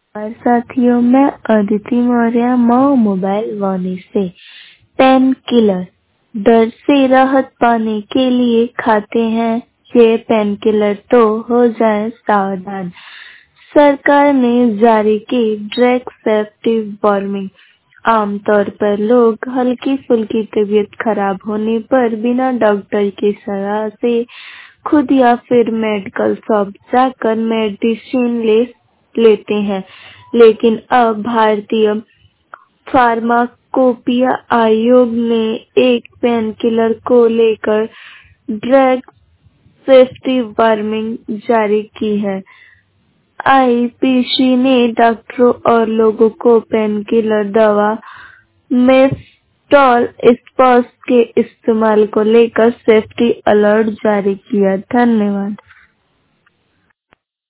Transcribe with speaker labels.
Speaker 1: और साथियों, मैं अदिति मौर्य मऊ मोबाइल वाणी से। पेन किलर दर्द से राहत पाने के लिए खाते हैं ये पेन किलर तो हो जाए सावधान। सरकार ने जारी की ड्रग सेफ्टी वार्निंग। आमतौर पर लोग हल्की फुल्की तबीयत खराब होने पर बिना डॉक्टर की सलाह से खुद या फिर मेडिकल शॉप जाकर मेडिसिन लेते हैं। लेकिन अब भारतीय फार्माकोपिया आयोग ने एक पेन किलर को लेकर ड्रग सेफ्टी वार्निंग जारी की है। आईपीसी ने डॉक्टरों और लोगों को पेन किलर दवा मेस्टॉल स्पॉस के इस्तेमाल को लेकर सेफ्टी अलर्ट जारी किया। धन्यवाद।